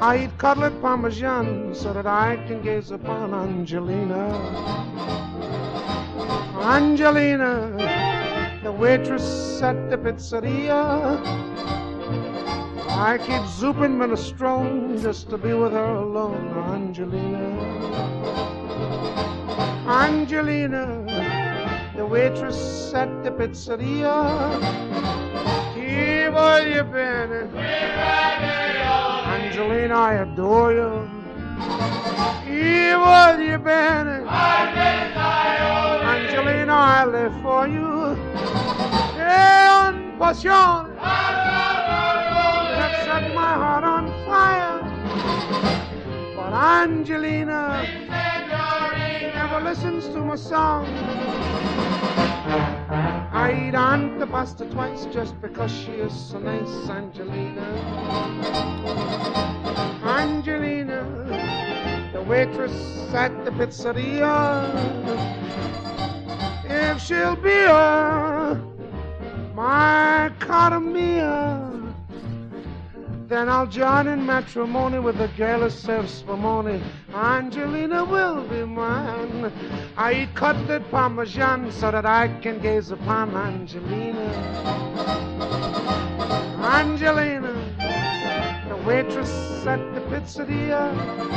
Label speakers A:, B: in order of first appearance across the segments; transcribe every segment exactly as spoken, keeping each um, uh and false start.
A: I eat cutlet parmesan so that I can gaze upon Angelina. Angelina, the waitress at the pizzeria. I keep zooping minestrone just to be with her alone. Angelina. Angelina, the waitress at the pizzeria. Here voglio bene. Angelina, I adore you. Here voglio bene. Angelina, I live for you. E un passione that set my heart on fire. But Angelina never listens to my song. I eat antipasta twice just because she is so nice. Angelina. Angelina, the waitress at the pizzeria. If she'll be a my cara mia, then I'll join in matrimony with the girl who serves spumoni. Angelina will be mine. I eat cutlet parmesan so that I can gaze upon Angelina. Angelina, the waitress at the pizzeria.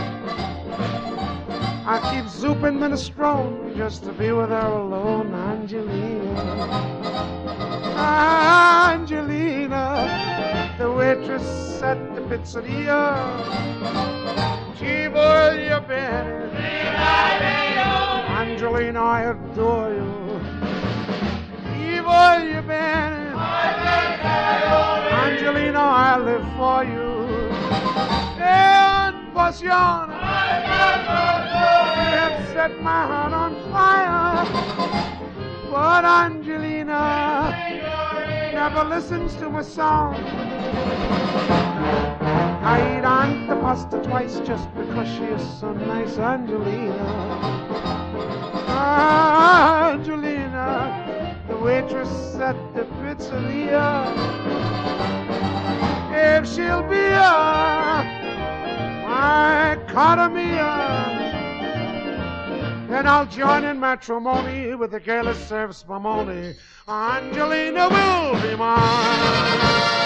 A: I keep zooping minestrone just to be with her alone. Angelina. Angelina, the waitress at the pizzeria. Ci voglio bene. Angelina, I adore you. Ci voglio bene. Angelina, I live for you. E un passione that set my heart on fire. But Angelina never listens to my song. I eat antipasta twice just because she is so nice. Angelina. Angelina, the waitress at the pizzeria. If she'll be a my cara mia, then I'll join in matrimony with the girl that serves spumoni. Angelina will be mine.